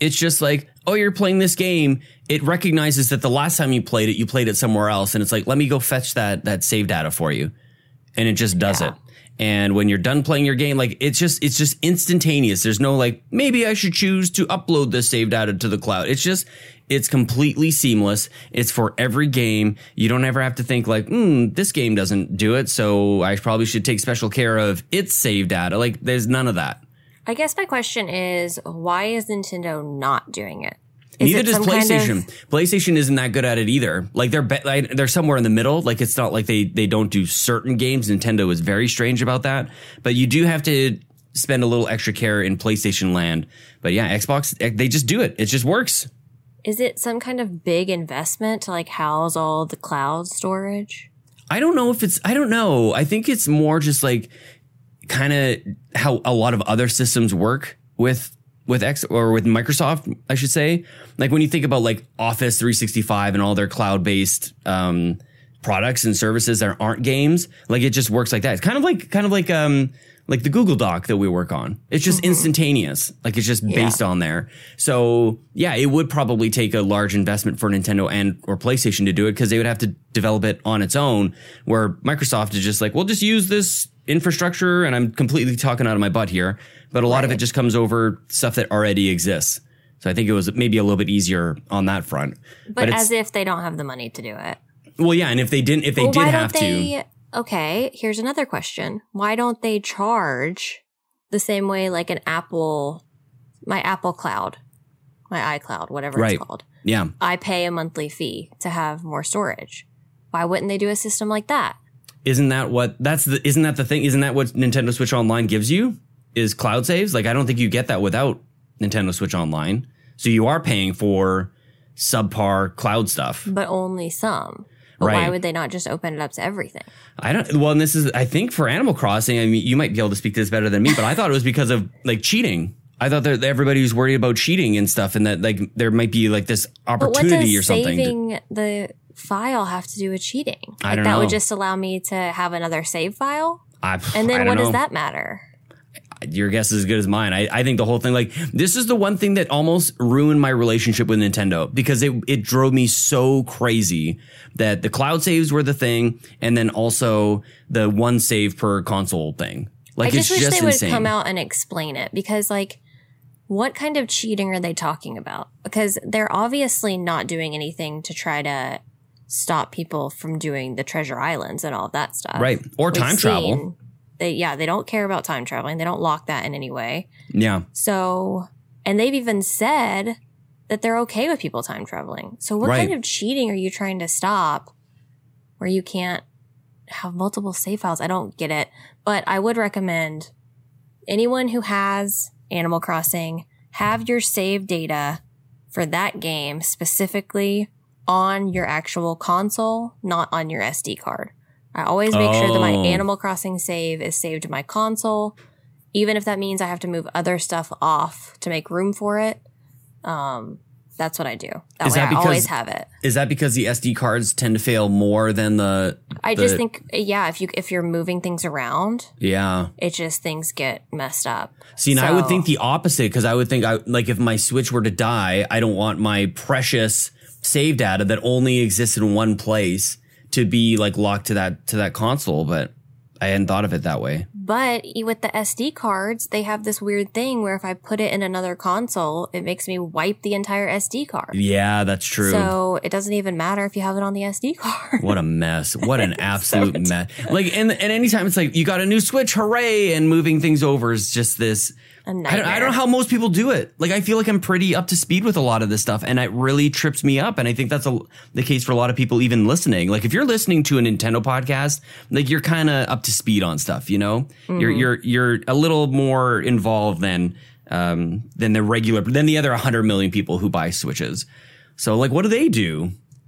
It's just like, oh, you're playing this game. It recognizes that the last time you played it, you played it somewhere else. And it's like, let me go fetch that that save data for you. And it just does Yeah. it. And when you're done playing your game, like it's just it's just instantaneous. There's no like, maybe I should choose to upload this save data to the cloud. It's just it's completely seamless. It's for every game. You don't ever have to think like, hmm, this game doesn't do it, so I probably should take special care of its save data. Like there's none of that. I guess my question is, why is Nintendo not doing it? Is Neither it does some kind PlayStation. of- PlayStation isn't that good at it either. Like they're be- like, they're somewhere in the middle. Like it's not like they they don't do certain games. Nintendo is very strange about that. But you do have to spend a little extra care in PlayStation land. But yeah, Xbox, they just do it. It just works. Is it some kind of big investment to like house all the cloud storage? I don't know if it's, I don't know. I think it's more just like kind of how a lot of other systems work with with X or with Microsoft, I should say. Like when you think about like Office three sixty-five and all their cloud-based um, products and services that aren't games, like it just works like that. It's kind of like kind of like um like the Google Doc that we work on. It's just mm-hmm. instantaneous. Like it's just based yeah. on there. So yeah, it would probably take a large investment for Nintendo and or PlayStation to do it because they would have to develop it on its own, where Microsoft is just like, we'll just use this infrastructure, and I'm completely talking out of my butt here, but a lot right. of it just comes over stuff that already exists. So I think it was maybe a little bit easier on that front. But, but as if they don't have the money to do it. Well, yeah, and if they didn't, if they well, did why have don't they, to. Okay, here's another question. Why don't they charge the same way like an Apple, my Apple Cloud, my iCloud, whatever right. it's called. Yeah. I pay a monthly fee to have more storage. Why wouldn't they do a system like that? Isn't that what that's the isn't that the thing? Isn't that what Nintendo Switch Online gives you? Is cloud saves? Like I don't think you get that without Nintendo Switch Online. So you are paying for subpar cloud stuff. But only some. But right. why would they not just open it up to everything? I don't well, and this is I think for Animal Crossing, I mean you might be able to speak to this better than me, but I thought it was because of like cheating. I thought that everybody was worried about cheating and stuff, and that like there might be like this opportunity or something. But what does saving to, the file have to do with cheating? Like, I don't that know. would just allow me to have another save file? I, and then I what know. does that matter? Your guess is as good as mine. I, I think the whole thing, like, this is the one thing that almost ruined my relationship with Nintendo because it, it drove me so crazy that the cloud saves were the thing, and then also the one save per console thing. Like, I just it's wish just they insane. would come out and explain it because, like, what kind of cheating are they talking about? Because they're obviously not doing anything to try to stop people from doing the treasure islands and all of that stuff. Right. Or We've time seen, travel. They, yeah, they don't care about time traveling. They don't lock that in any way. Yeah. So, and they've even said that they're okay with people time traveling. So what right. kind of cheating are you trying to stop where you can't have multiple save files? I don't get it. But I would recommend anyone who has Animal Crossing, have your save data for that game specifically on your actual console, not on your S D card. I always make oh. sure that my Animal Crossing save is saved to my console, even if that means I have to move other stuff off to make room for it. Um, that's what I do. That is way that I because, always have it. Is that because the S D cards tend to fail more than the... I the, just think, yeah, if, you, if you're moving things around, yeah, it just, things get messed up. See, now so, I would think the opposite because I would think, I like, if my Switch were to die, I don't want my precious save data that only exists in one place to be like locked to that to that console, but I hadn't thought of it that way. But with the S D cards, they have this weird thing where if I put it in another console, it makes me wipe the entire S D card. Yeah, that's true. So it doesn't even matter if you have it on the S D card. What a mess. What an absolute so mess. Like, and, and anytime it's like, you got a new Switch, hooray, and moving things over is just this... A I don't, I don't know how most people do it. Like, I feel like I'm pretty up to speed with a lot of this stuff, and it really trips me up. And I think that's a, the case for a lot of people even listening. Like, if you're listening to a Nintendo podcast, like, you're kind of up to speed on stuff, you know? Mm-hmm. You're you're you're a little more involved than um than the regular than the other one hundred million people who buy Switches. So, like, what do they do?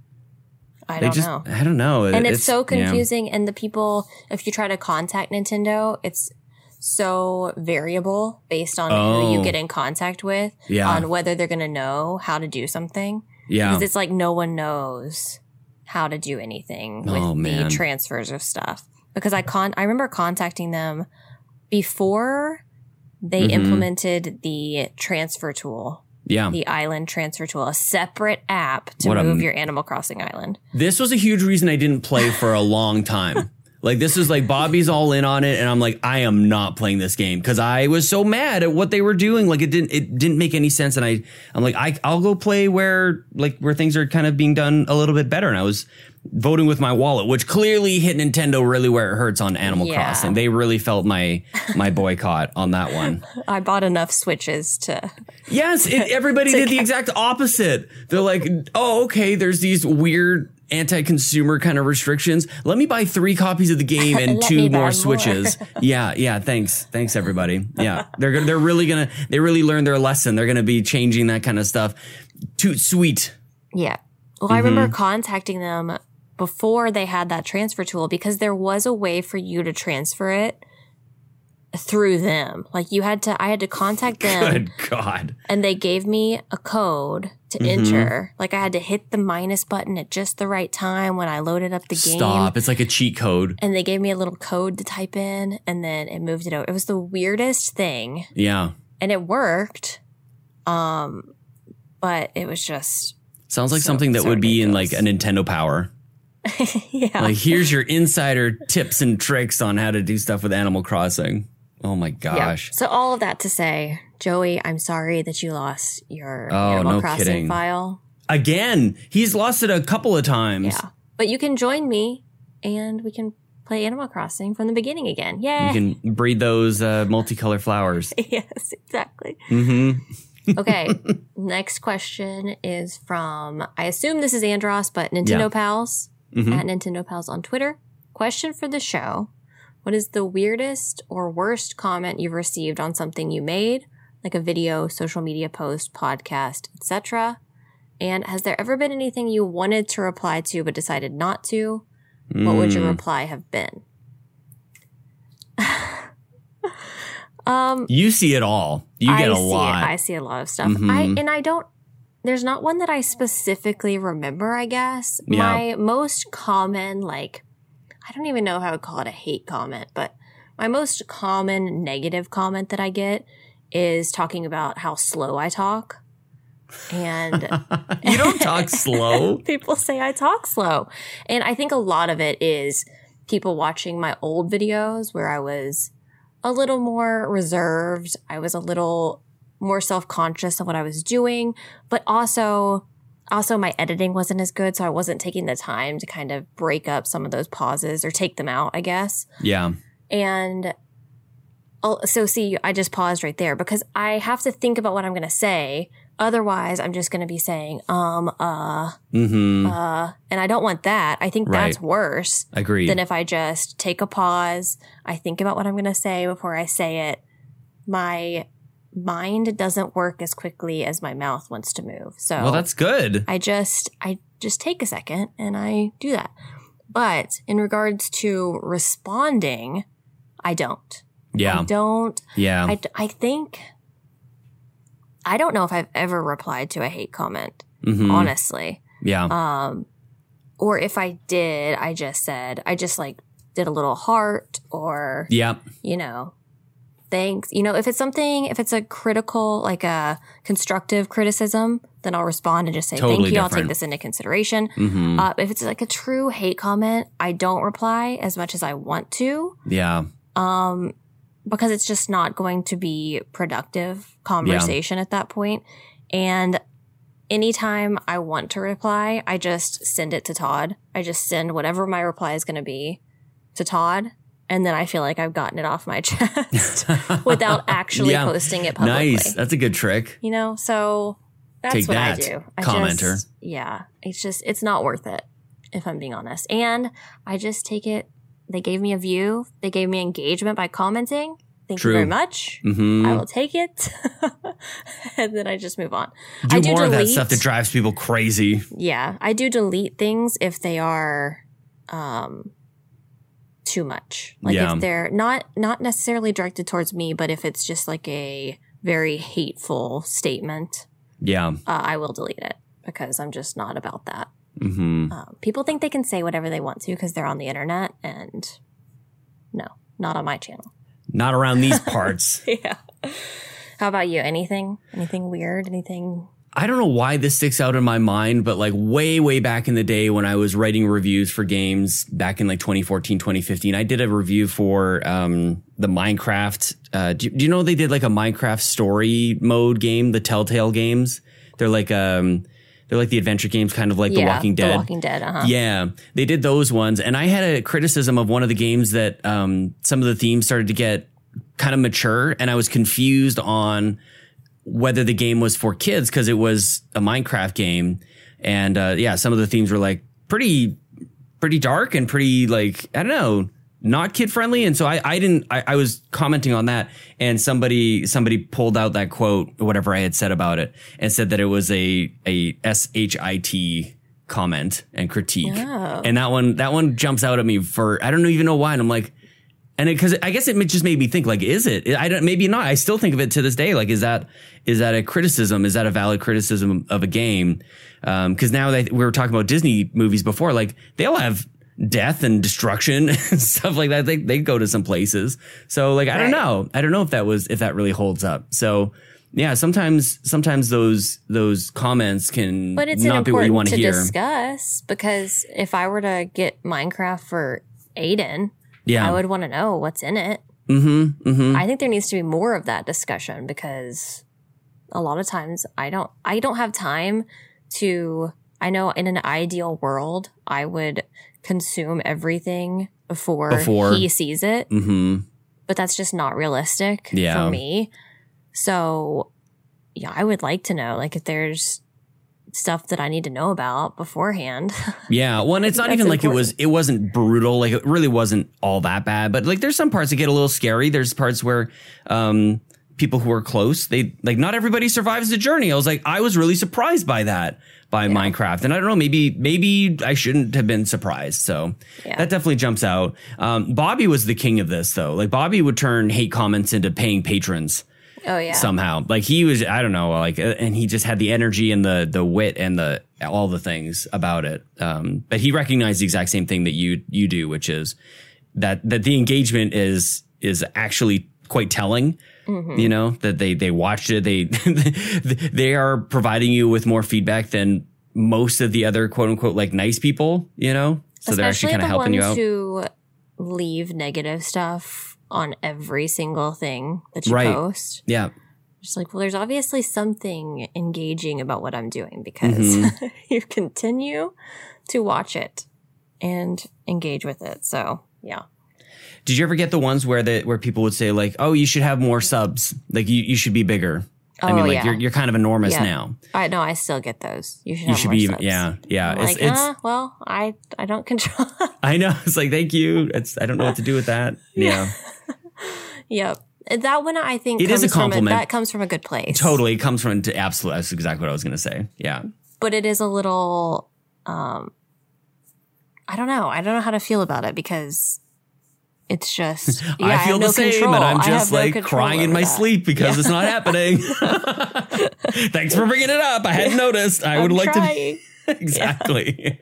I they don't just, know. I don't know. And it's, it's so confusing. Yeah. And the people, if you try to contact Nintendo, it's so variable based on oh. who you get in contact with, yeah. on whether they're going to know how to do something. Yeah. Because it's like no one knows how to do anything with oh, the transfers of stuff. Because I con I remember contacting them before they mm-hmm. implemented the transfer tool Yeah. the island transfer tool, a separate app to What a move m- your Animal Crossing island. This was a huge reason I didn't play for a long time. Like, this is like Bobby's all in on it. And I'm like, I am not playing this game because I was so mad at what they were doing. Like, it didn't it didn't make any sense. And I, I'm like, I, I'll go play where like where things are kind of being done a little bit better. And I was voting with my wallet, which clearly hit Nintendo really where it hurts on Animal Yeah. Crossing. They really felt my my boycott on that one. I bought enough Switches to. Yes, it, everybody did the exact opposite. They're like, oh, okay, there's these weird anti-consumer kind of restrictions. Let me buy three copies of the game and Let two me buy more more. Switches. yeah, yeah, thanks. Thanks, everybody. Yeah, they're gonna- they're really going to, they really learned their lesson. They're going to be changing that kind of stuff. Too sweet. Yeah. Well, I remember contacting them before they had that transfer tool because there was a way for you to transfer it through them. Like you had to, I had to contact them Good God. and they gave me a code to enter. Like I had to hit the minus button at just the right time when I loaded up the game. Stop. It's like a cheat code. And they gave me a little code to type in and then it moved it over. It was the weirdest thing Yeah. and it worked. Um, but it was just, Sounds like So- something that so would be in like a ridiculous. Nintendo Power. yeah. Like, here's your insider tips and tricks on how to do stuff with Animal Crossing. Oh my Yeah. gosh. So all of that to say, Joey, I'm sorry that you lost your Oh, Animal no Crossing kidding. file. Again, he's lost it a couple of times. Yeah. But you can join me and we can play Animal Crossing from the beginning again. Yay. You can breed those uh, multicolor flowers. yes, exactly. Mm-hmm. Okay. Next question is from, I assume this is Andros, but Nintendo Yeah. Pals Mhm. at Nintendo Pals on Twitter. Question for the show. What is the weirdest or worst comment you've received on something you made, like a video, social media post, podcast, et cetera? And has there ever been anything you wanted to reply to but decided not to? What would your Mm. reply have been? um, You see it all. You get I a see lot. It. I see a lot of stuff. Mhm. I and I don't. There's not one that I specifically remember. I guess Yeah. my most common, like, I don't even know how to call it a hate comment, but my most common negative comment that I get is talking about how slow I talk. And You don't talk slow. people say I talk slow. And I think a lot of it is people watching my old videos where I was a little more reserved. I was a little more self-conscious of what I was doing, but also, also my editing wasn't as good. So I wasn't taking the time to kind of break up some of those pauses or take them out, I guess. Yeah. And I'll- so see, I just paused right there because I have to think about what I'm going to say. Otherwise, I'm just going to be saying, um, uh, Mm-hmm. uh, and I don't want that. I think Right. that's worse Agreed. than if I just take a pause. I think about what I'm going to say before I say it. My mind doesn't work as quickly as my mouth wants to move. So Well, that's good. I just, I just take a second and I do that. But in regards to responding, I don't. Yeah. I don't. Yeah. I, I think, I don't know if I've ever replied to a hate comment, Mhm. honestly. Yeah. Um, or if I did, I just said, I just like did a little heart or, yeah. you know, thanks. You know, if it's something, if it's a critical, like a constructive criticism, then I'll respond and just say, Totally thank you. I'll different. take this into consideration. Mm-hmm. Uh, if it's like a true hate comment, I don't reply as much as I want to. Yeah. Um, because it's just not going to be productive conversation at that point. And anytime I want to reply, I just send it to Todd. I just send whatever my reply is going to be to Todd. And then I feel like I've gotten it off my chest without actually Yeah. posting it publicly. Nice. That's a good trick. You know, so that's Take what that, I do. I commenter. Just, yeah. It's just, it's not worth it, if I'm being honest. And I just take it. They gave me a view. They gave me engagement by commenting. Thank True. you very much. Mm-hmm. I will take it. And then I just move on. Do I do more of that delete- stuff that drives people crazy. Yeah. I do delete things if they are um, too much. Like Yeah. if they're not, not necessarily directed towards me, but if it's just like a very hateful statement, Yeah. uh, I will delete it because I'm just not about that. Mm-hmm. Um, people think they can say whatever they want to because they're on the internet, and no, not on my channel. Not around these parts. Yeah. How about you? Anything? Anything weird? Anything? I don't know why this sticks out in my mind, but like way, way back in the day when I was writing reviews for games back in like twenty fourteen, twenty fifteen, I did a review for um, the Minecraft. Uh, do, do you know they did like a Minecraft story mode game, the Telltale games? They're like um, they're like the adventure games, kind of like Yeah, The Walking Dead. The Walking Dead, uh-huh. Yeah, they did those ones. And I had a criticism of one of the games that um, some of the themes started to get kind of mature, and I was confused on whether the game was for kids because it was a Minecraft game. And uh, yeah, some of the themes were like pretty, pretty dark and pretty like, I don't know, not kid friendly. And so I, I didn't, I, I was commenting on that, and somebody, somebody pulled out that quote, whatever I had said about it, and said that it was a, a S H I T comment and critique. Oh. And that one, that one jumps out at me for, I don't even know why. And I'm like, and it, cause I guess it just made me think, like, is it? I don't, maybe not. I still think of it to this day. Like, is that, is that a criticism? Is that a valid criticism of a game? Um, cause now that we were talking about Disney movies before, like they all have death and destruction and stuff like that. They, they go to some places. So like, I don't know. I don't know if that was, if that really holds up. So yeah, sometimes, sometimes those, those comments can But it's not be what you want to hear. discuss, because if I were to get Minecraft for Aiden, Yeah. I would want to know what's in it. Mm-hmm. Mm-hmm. I think there needs to be more of that discussion, because a lot of times I don't, I don't have time to, I know in an ideal world, I would consume everything before, Before. he sees it, Mm-hmm. but that's just not realistic Yeah. for me. So yeah, I would like to know, like, if there's stuff that I need to know about beforehand. Yeah. Well, and it's not That's even like it was, important. it wasn't brutal. Like it really wasn't all that bad, but like there's some parts that get a little scary. There's parts where, um, people who are close, they like not everybody survives the journey. I was like, I was really surprised by that, by Minecraft. And I don't know, maybe, maybe I shouldn't have been surprised. So Yeah. that definitely jumps out. Um, Bobby was the king of this though. Like Bobby would turn hate comments into paying patrons. Oh yeah. Somehow, like he was, I don't know, like, uh, and he just had the energy and the the wit and the all the things about it. Um, but he recognized the exact same thing that you you do, which is that that the engagement is is actually quite telling. Mm-hmm. You know, that they they watched it, they they are providing you with more feedback than most of the other quote unquote like nice people. You know, so Especially they're actually kind the of helping you ones out. who leave negative stuff on every single thing that you Right. post. Yeah. Just like, well, there's obviously something engaging about what I'm doing, because Mm-hmm. you continue to watch it and engage with it. So yeah. Did you ever get the ones where the where people would say like, "Oh, you should have more subs. Like you, you should be bigger." I Oh, mean, like yeah. you're you're kind of enormous Yeah. now. I know, I still get those. You should You have should more be, subs. yeah, yeah. I'm It's like, it's. ah, well, I I don't control. I know. It's like, thank you. It's I don't know what to do with that. Yeah, Yep. That one I think It is comes a compliment. From a, that comes from a good place. totally. It comes from to absolute. That's exactly what I was going to say. Yeah. But it is a little, um, I don't know. I don't know how to feel about it, because it's just, yeah, I feel have the no same, control. and I'm I have just no like control crying in over my that. sleep because Yeah. it's not happening. Thanks for bringing it up. I hadn't noticed. I would I'm like trying. to exactly.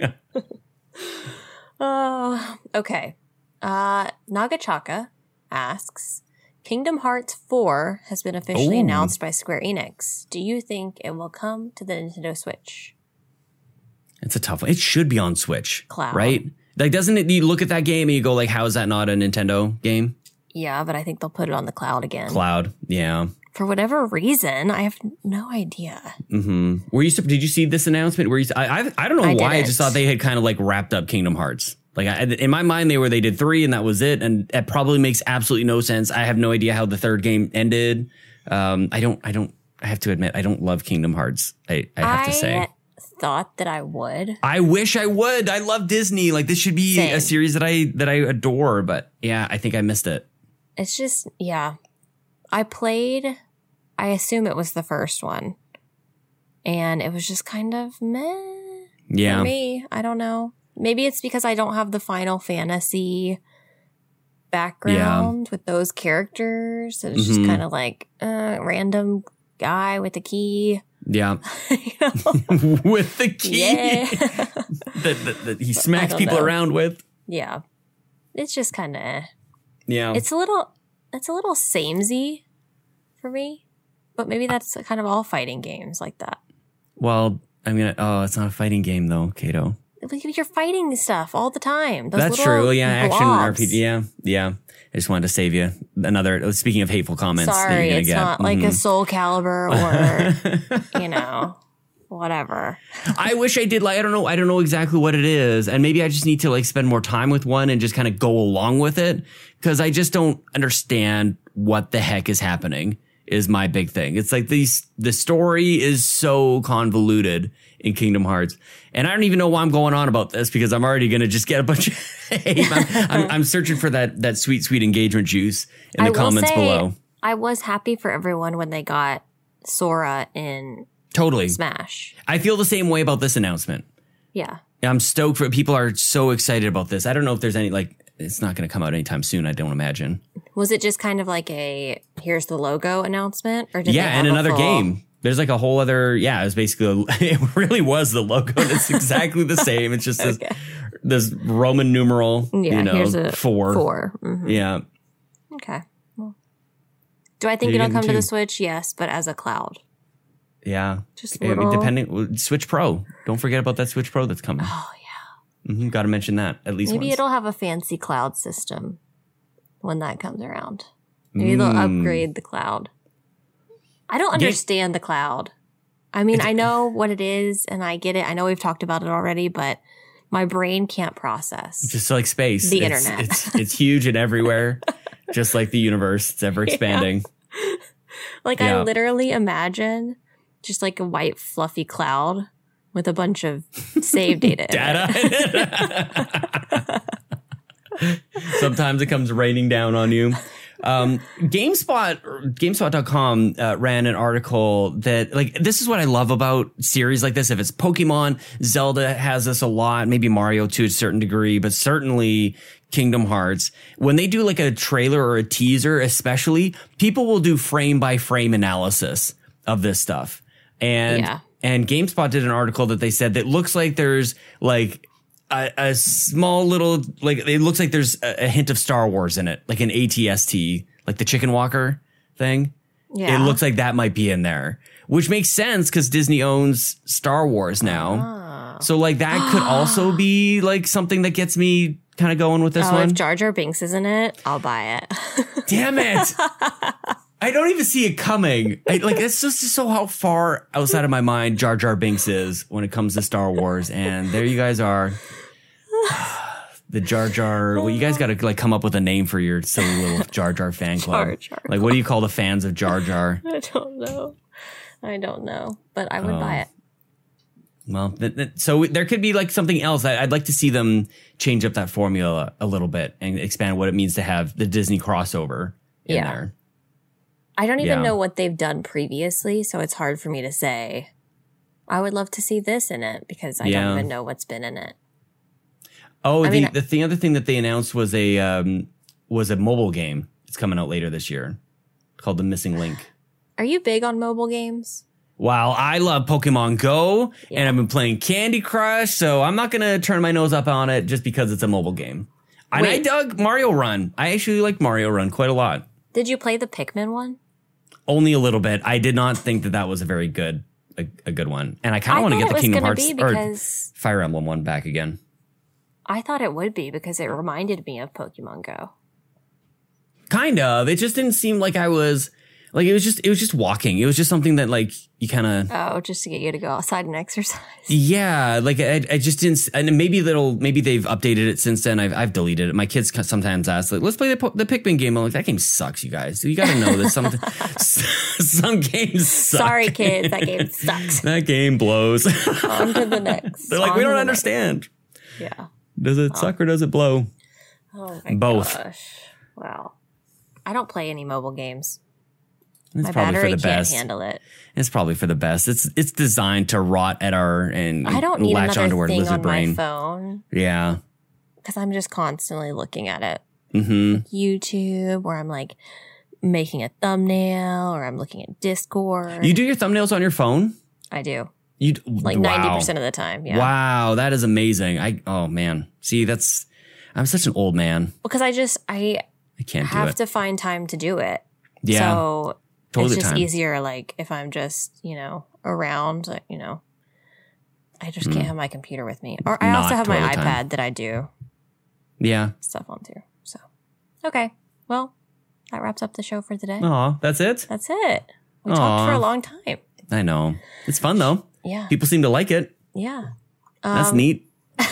Oh, okay. Uh, Nagachaka asks, Kingdom Hearts four has been officially Ooh. announced by Square Enix. Do you think it will come to the Nintendo Switch? It's a tough one. It should be on Switch, Cloud. right? Like, doesn't it? You look at that game and you go, like, how is that not a Nintendo game? Yeah, but I think they'll put it on the cloud again. Cloud, yeah. For whatever reason, I have no idea. Mm-hmm. Were you? Did you see this announcement? Were you? I I, I don't know I why. I didn't. just thought they had kind of like wrapped up Kingdom Hearts. Like I, in my mind, they were they did three and that was it, and it probably makes absolutely no sense. I have no idea how the third game ended. Um, I don't. I don't. I have to admit, I don't love Kingdom Hearts. I, I have to say. Thought that I would. I wish I would. I love Disney. Like this should be Same. a series that I that I adore. But yeah, I think I missed it. It's just, yeah. I played, I assume it was the first one. And it was just kind of meh Yeah. for me. I don't know. Maybe it's because I don't have the Final Fantasy background with those characters. It's just Mhm. kind of like uh, random guy with a key. Yeah. You know? With the key Yeah. that, that, that he smacks don't people know. around with. Yeah. It's just kind of, Yeah. it's a little, it's a little samey for me. But maybe that's kind of all fighting games like that. Well, I'm gonna. Oh, it's not a fighting game though, Kato. You're fighting stuff all the time. Those That's true. Yeah, blobs. action R P G. Yeah, yeah. I just wanted to save you another. Speaking of hateful comments, Sorry, that you're it's get. not mm-hmm. like a Soul Calibur or you know, whatever. I wish I did. Like, I don't know. I don't know exactly what it is, and maybe I just need to like spend more time with one and just kind of go along with it because I just don't understand what the heck is happening. Is my big thing. It's like these. The story is so convoluted in Kingdom Hearts, and I don't even know why I'm going on about this because I'm already going to just get a bunch of hate. I'm, I'm, I'm searching for that that sweet, sweet engagement juice in the I comments will say, below. I was happy for everyone when they got Sora in Totally. Smash. I feel the same way about this announcement. Yeah. I'm stoked for people are so excited about this. I don't know if there's any like it's not going to come out anytime soon. I don't imagine. Was it just kind of like a here's the logo announcement, or did yeah, they have and a another full- game. There's like a whole other yeah. It was basically a, it really was the logo. And it's exactly the same. It's just Okay. this this Roman numeral. Yeah, you know, here's a four. Four. Mhm. Yeah. Okay. Well, do I think You're it'll getting come to two. the Switch? Yes, but as a cloud. Yeah. Just Yeah, little. depending Switch Pro. Don't forget about that Switch Pro that's coming. Oh yeah. Mm-hmm, got to mention that at least Maybe once. it'll have a fancy cloud system when that comes around. Maybe they'll Mm. upgrade the cloud. I don't Ga- understand the cloud. I mean, I know what it is and I get it. I know we've talked about it already, but my brain can't process. Just like space. The it's, internet. It's it's huge and everywhere. Just like the universe. It's ever expanding. Like Yeah. I literally imagine just like a white fluffy cloud with a bunch of save data. in it. Data. Sometimes it comes raining down on you. Um, GameSpot, GameSpot dot com uh, ran an article that, like, this is what I love about series like this. If it's Pokemon, Zelda has this a lot, maybe Mario to a certain degree, but certainly Kingdom Hearts. When they do like a trailer or a teaser, especially, people will do frame by frame analysis of this stuff. And, Yeah. and GameSpot did an article that they said that looks like there's like, A, a small little, like, it looks like there's a, a hint of Star Wars in it, like an A T S T, like the Chicken Walker thing. Yeah. It looks like that might be in there, which makes sense because Disney owns Star Wars now. Ah. So, like, that could also be, like, something that gets me kind of going with this Oh, one. if Jar Jar Binks is in it, I'll buy it. Damn it. I don't even see it coming. I, like, it's just so how far outside of my mind Jar Jar Binks is when it comes to Star Wars. And there you guys are. The Jar Jar. Well, you guys got to like come up with a name for your silly little Jar Jar fan club. Jar Jar Like, what do you call the fans of Jar Jar? I don't know. I don't know, but I would Oh. buy it. Well, th- th- so there could be like something else. I- I'd like to see them change up that formula a little bit and expand what it means to have the Disney crossover in Yeah. there. I don't even Yeah. know what they've done previously, so it's hard for me to say. I would love to see this in it because I Yeah. don't even know what's been in it. Oh, I the, mean, the the other thing that they announced was a um, was a mobile game. It's coming out later this year called The Missing Link. Are you big on mobile games? Wow, I love Pokemon Go, Yeah. and I've been playing Candy Crush, so I'm not going to turn my nose up on it just because it's a mobile game. And I Wait. dug Mario Run. I actually liked Mario Run quite a lot. Did you play the Pikmin one? Only a little bit. I did not think that that was a very good a, a good one. And I kind I of want to thought get it the was Kingdom gonna Hearts be or because Fire Emblem one back again. I thought it would be because it reminded me of Pokemon Go. Kind of. It just didn't seem like I was like it was just it was just walking. It was just something that like you kind of Oh, just to get you to go outside and exercise. yeah, like I, I just didn't. And maybe that'll maybe they've updated it since then. I've I've deleted it. My kids sometimes ask like, "Let's play the Po- the Pikmin game." I'm like, "That game sucks, you guys. You got to know that some some games suck." Sorry, kids, that game sucks. That game blows. On to the next. They're like, On "We to don't the understand. next." Yeah. Does it suck or does it blow?" Oh my Both. gosh. Wow. I don't play any mobile games. It's My probably battery for the can't best. handle it. It's probably for the best. It's it's designed to rot at our and I don't need latch another onto our thing lizard on brain. my phone Yeah. because I'm just constantly looking at it. Mm-hmm. YouTube, or I'm like making a thumbnail, or I'm looking at Discord. You do your thumbnails on your phone? I do. You Like wow. ninety percent of the time. Yeah. Wow, that is amazing. I oh man. See, that's I'm such an old man. Because I just, I I can't do have it. to find time to do it. Yeah. So Totally it's just time. easier, like, if I'm just, you know, around, like, you know, I just can't have my computer with me. Or I Not also have my toilet iPad time. that I do Yeah. stuff on too. So, okay. Well, that wraps up the show for today. Aw, that's it? That's it. We Aw. talked for a long time. I know. It's fun, though. Yeah. People seem to like it. Yeah. That's Um, neat.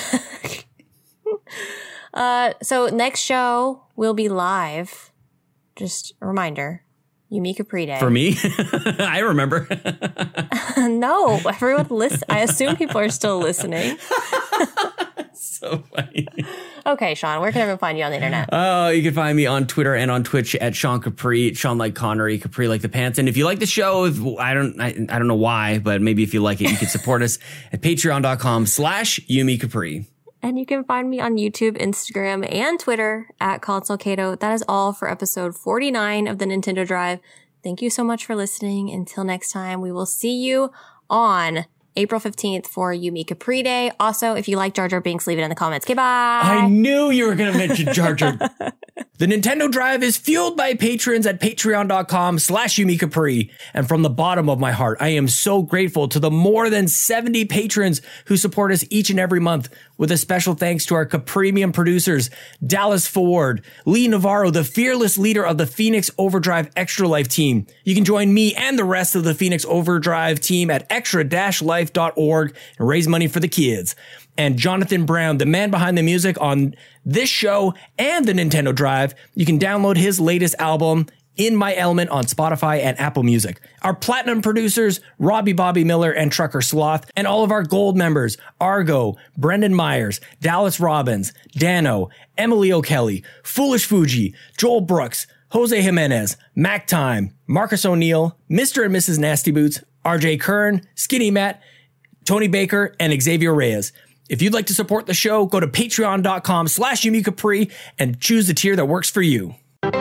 Uh, so next show will be live. Just a reminder. Yumi Capri Day. For me? I remember. No, everyone listen. I assume people are still listening. So funny. Okay, Sean, where can everyone find you on the internet? Oh, you can find me on Twitter and on Twitch at Sean Capri, Sean like Connery, Capri like the pants. And if you like the show, if, I don't, I, I don't know why, but maybe if you like it, you can support us at patreon.com slash Yumi Capri. And you can find me on YouTube, Instagram, and Twitter at Console Kato. That is all for episode forty-nine of the Nintendo Drive. Thank you so much for listening. Until next time, we will see you on April fifteenth for Yumi Capri Day. Also, if you like Jar Jar Binks, leave it in the comments. Okay, bye. I knew you were going to mention Jar Jar. The Nintendo Drive is fueled by patrons at patreon.com slash Yumi Capri. And from the bottom of my heart, I am so grateful to the more than seventy patrons who support us each and every month, with a special thanks to our Capremium producers, Dallas Ford, Lee Navarro, the fearless leader of the Phoenix Overdrive Extra Life team. You can join me and the rest of the Phoenix Overdrive team at extra dash life dot org and raise money for the kids. And Jonathan Brown, the man behind the music on this show and the Nintendo Drive. You can download his latest album, In My Element, on Spotify and Apple Music. Our platinum producers, Robbie Bobby Miller and Trucker Sloth, and all of our gold members, Argo, Brendan Myers, Dallas Robbins, Dano, Emily O'Kelly, Foolish Fuji, Joel Brooks, Jose Jimenez, Mac Time, Marcus O'Neill, Mister and Missus Nasty Boots, R J Kern, Skinny Matt, Tony Baker, and Xavier Reyes. If you'd like to support the show, go to patreon.com slash Yumi Capri and choose the tier that works for you.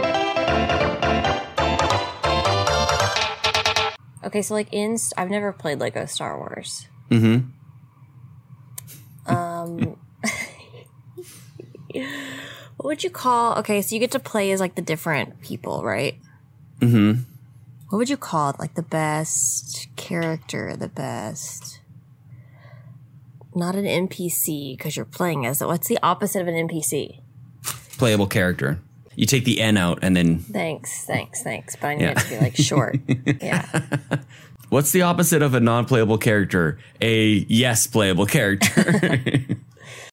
Okay, so like in, I've never played Lego Star Wars. Mm-hmm. Um, what would you call? Okay, so you get to play as like the different people, right? Mm-hmm. What would you call it? Like the best character, the best. Not an N P C because you're playing as it. What's the opposite of an N P C? Playable character. You take the N out and then... Thanks, thanks, thanks. But I need Yeah. it to be like short. Yeah. What's the opposite of a non-playable character? A yes playable character.